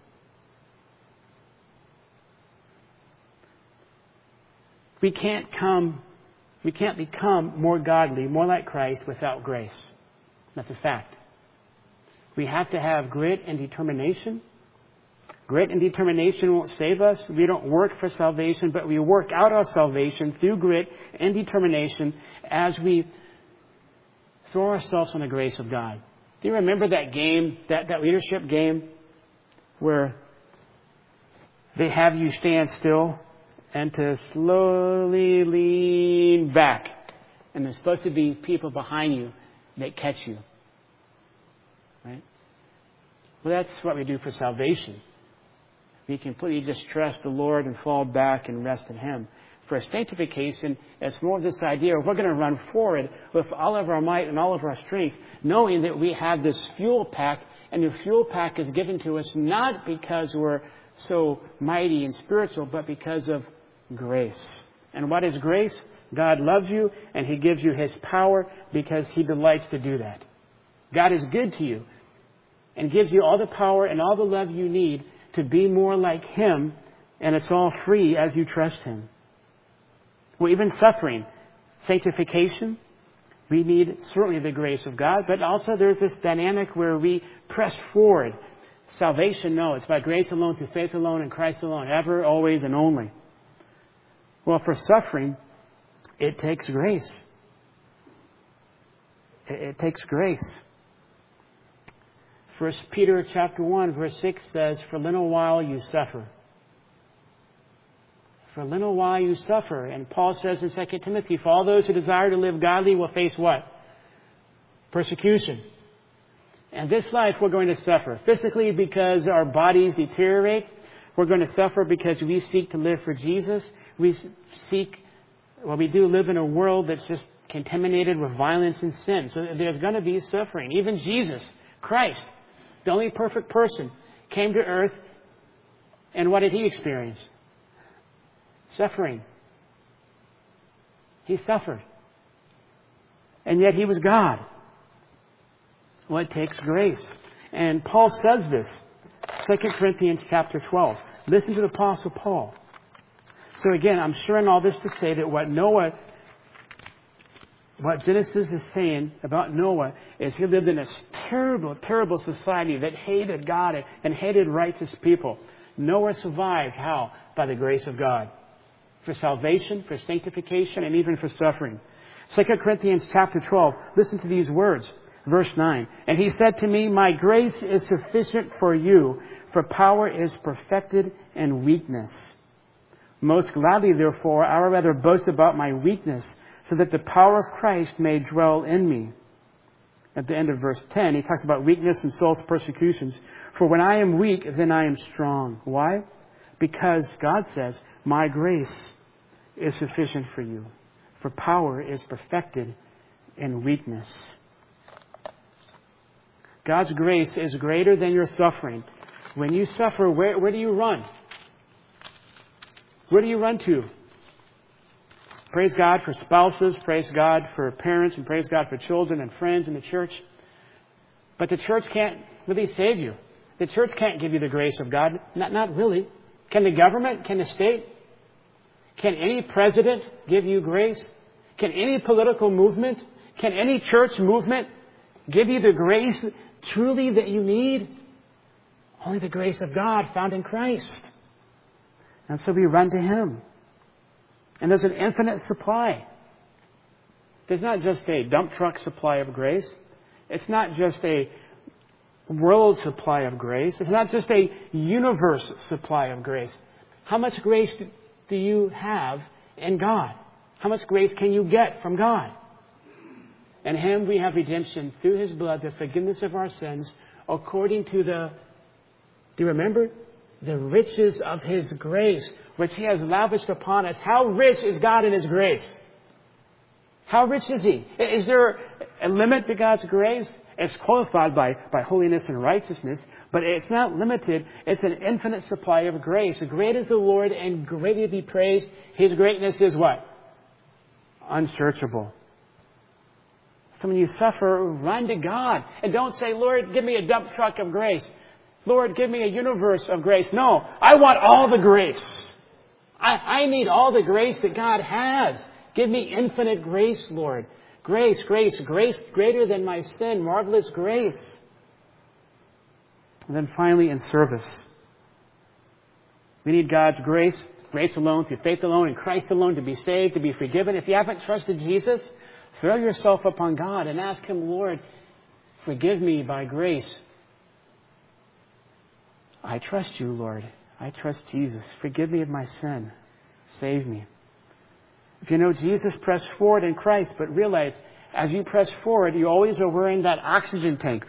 We can't become more godly, more like Christ without grace. That's a fact. We have to have grit and determination. Grit and determination won't save us. We don't work for salvation, but we work out our salvation through grit and determination as we throw ourselves on the grace of God. Do you remember that game, that leadership game, where they have you stand still and to slowly lean back? And there's supposed to be people behind you that catch you. Right? Well, that's what we do for salvation. We completely just trust the Lord and fall back and rest in Him. For sanctification, it's more of this idea of we're going to run forward with all of our might and all of our strength, knowing that we have this fuel pack, and the fuel pack is given to us not because we're so mighty and spiritual, but because of grace. And what is grace? God loves you, and He gives you His power because He delights to do that. God is good to you and gives you all the power and all the love you need to be more like Him, and it's all free as you trust Him. Well, even suffering, sanctification, we need certainly the grace of God, but also there's this dynamic where we press forward. Salvation, no, it's by grace alone, through faith alone, in Christ alone, ever, always, and only. Well, for suffering, it takes grace. It takes grace. 1 Peter chapter 1, verse 6 says, for a little while you suffer. For a little while you suffer. And Paul says in 2 Timothy, for all those who desire to live godly will face what? Persecution. And this life we're going to suffer. Physically because our bodies deteriorate. We're going to suffer because we seek to live for Jesus. We do live in a world that's just contaminated with violence and sin. So there's going to be suffering. Even Jesus, Christ, the only perfect person, came to earth, and what did he experience? Suffering. He suffered. And yet he was God. Well, it takes grace. And Paul says this, 2 Corinthians chapter 12. Listen to the Apostle Paul. So again, I'm sharing all this to say that what Genesis is saying about Noah is he lived in a terrible, terrible society that hated God and hated righteous people. Noah survived. How? By the grace of God. For salvation, for sanctification, and even for suffering. 2 Corinthians chapter 12. Listen to these words. Verse 9. And he said to me, my grace is sufficient for you, for power is perfected in weakness. Most gladly, therefore, I would rather boast about my weakness, so that the power of Christ may dwell in me. At the end of verse 10, he talks about weakness and soul's persecutions. For when I am weak, then I am strong. Why? Because God says, my grace is sufficient for you. For power is perfected in weakness. God's grace is greater than your suffering. When you suffer, where do you run? Where do you run to? Praise God for spouses, praise God for parents, and praise God for children and friends in the church. But the church can't really save you. The church can't give you the grace of God. Not really. Can the government? Can the state? Can any president give you grace? Can any political movement? Can any church movement give you the grace truly that you need? Only the grace of God found in Christ. And so we run to Him. And there's an infinite supply. There's not just a dump truck supply of grace. It's not just a world supply of grace. It's not just a universe supply of grace. How much grace do you have in God? How much grace can you get from God? In Him we have redemption through His blood, the forgiveness of our sins, according to do you remember? The riches of His grace, which He has lavished upon us. How rich is God in His grace? How rich is He? Is there a limit to God's grace? It's qualified by holiness and righteousness, but it's not limited. It's an infinite supply of grace. Great is the Lord and greatly to be praised. His greatness is what? Unsearchable. So when you suffer, run to God. And don't say, Lord, give me a dump truck of grace. Lord, give me a universe of grace. No, I want all the grace. I need all the grace that God has. Give me infinite grace, Lord. Grace, grace, grace greater than my sin. Marvelous grace. And then finally, in service. We need God's grace. Grace alone, through faith alone, in Christ alone, to be saved, to be forgiven. If you haven't trusted Jesus, throw yourself upon God and ask Him, Lord, forgive me by grace. I trust you, Lord. I trust Jesus. Forgive me of my sin. Save me. If you know Jesus, press forward in Christ, but realize as you press forward, you always are wearing that oxygen tank.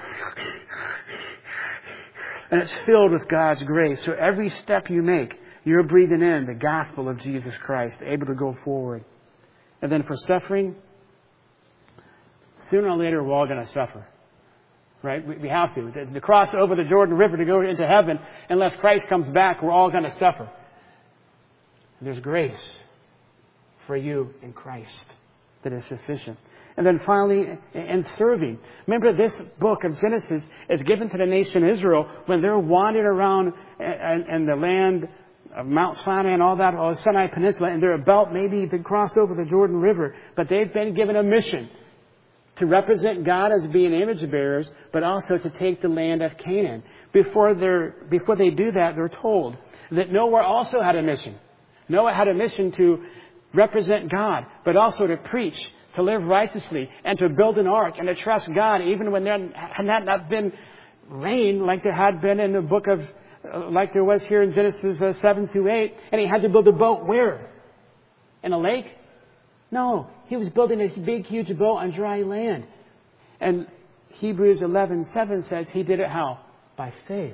And it's filled with God's grace. So every step you make, you're breathing in the gospel of Jesus Christ, able to go forward. And then for suffering, sooner or later we're all going to suffer. Right? We have to. To cross over the Jordan River to go into heaven, unless Christ comes back, we're all going to suffer. There's grace for you in Christ that is sufficient. And then finally, in serving. Remember, this book of Genesis is given to the nation Israel when they're wandering around in the land of Mount Sinai and all that, or Sinai Peninsula, and they're about maybe to cross over the Jordan River. But they've been given a mission to represent God as being image bearers, but also to take the land of Canaan. Before they do that, they're told that Noah also had a mission. Noah had a mission to represent God, but also to preach, to live righteously, and to build an ark, and to trust God, even when there had not been rain like there had been in the book of, like there was here in Genesis 7-8. And he had to build a boat where? In a lake? No, he was building a big, huge boat on dry land. And Hebrews 11:7 says he did it how? By faith.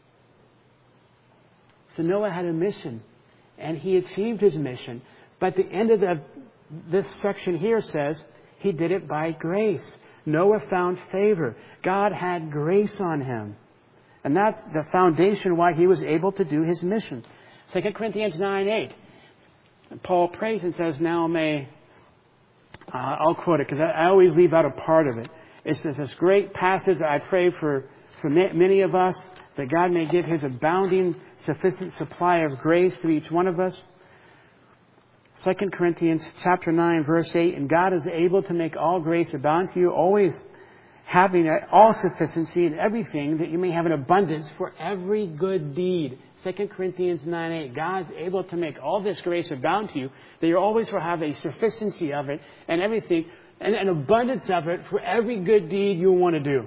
So Noah had a mission, and he achieved his mission. But the end of this section here says he did it by grace. Noah found favor. God had grace on him. And that's the foundation why he was able to do his mission. 2 Corinthians 9:8. Paul prays and says, now may, I'll quote it because I always leave out a part of it. It's this great passage I pray for many of us, that God may give His abounding, sufficient supply of grace to each one of us. 2 Corinthians chapter 9, verse 8, and God is able to make all grace abound to you, always having all sufficiency in everything, that you may have an abundance for every good deed. 2 Corinthians 9:8. God's able to make all this grace abound to you, that you always will have a sufficiency of it and everything, and an abundance of it for every good deed you want to do.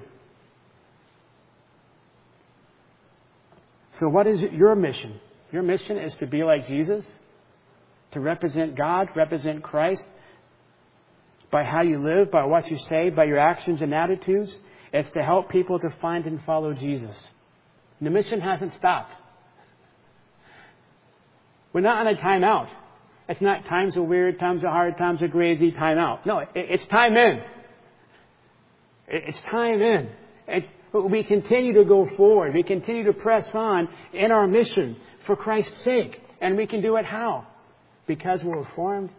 So what is your mission? Your mission is to be like Jesus, to represent God, represent Christ, by how you live, by what you say, by your actions and attitudes. It's to help people to find and follow Jesus. The mission hasn't stopped. We're not on a timeout. It's not times are weird, times are hard, times are crazy, time out. No, it's time in. It's time in. We continue to go forward. We continue to press on in our mission for Christ's sake. And we can do it how? Because we're reformed?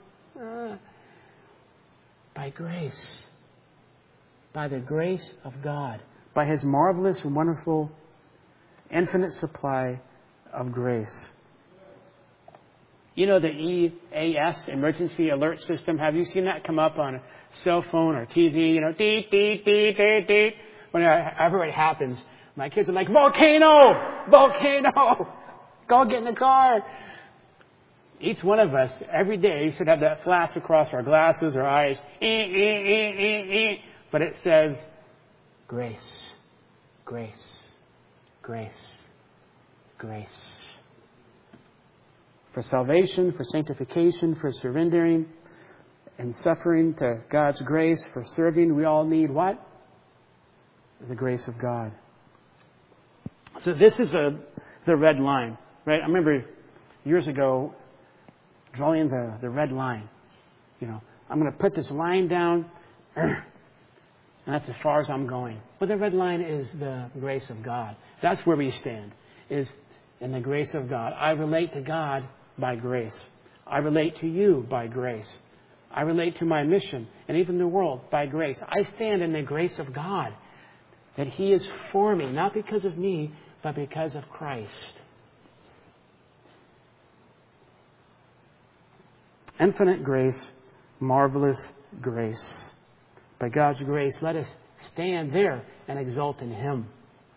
By grace. By the grace of God. By His marvelous and wonderful, infinite supply of grace. You know the EAS, Emergency Alert System? Have you seen that come up on a cell phone or TV? You know, deet, deet, deet, deet, deet. Whenever it happens, my kids are like, volcano! Volcano! Go get in the car! Each one of us, every day, should have that flash across our glasses, our eyes. But it says, grace, grace, grace, grace. For salvation, for sanctification, for surrendering and suffering to God's grace, for serving, we all need what? The grace of God. So this is the red line, right? I remember years ago drawing the red line. You know, I'm going to put this line down, and that's as far as I'm going. But the red line is the grace of God. That's where we stand, is in the grace of God. I relate to God by grace. I relate to you by grace. I relate to my mission and even the world by grace. I stand in the grace of God, that He is for me, not because of me, but because of Christ. Infinite grace, marvelous grace. By God's grace, let us stand there and exult in Him.